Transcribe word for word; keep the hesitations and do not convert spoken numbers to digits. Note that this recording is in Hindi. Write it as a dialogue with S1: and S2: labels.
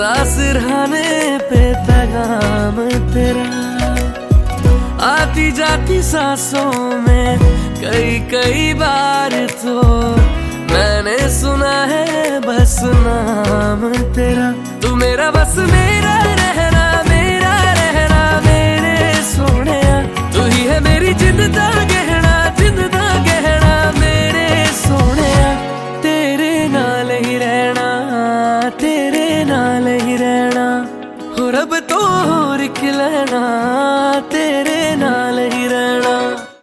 S1: बसा सिरहाने पे पैगाम तेरा, आती जाती सांसों में कई कई बार तो मैंने सुना है बस नाम तेरा। तू मेरा बस में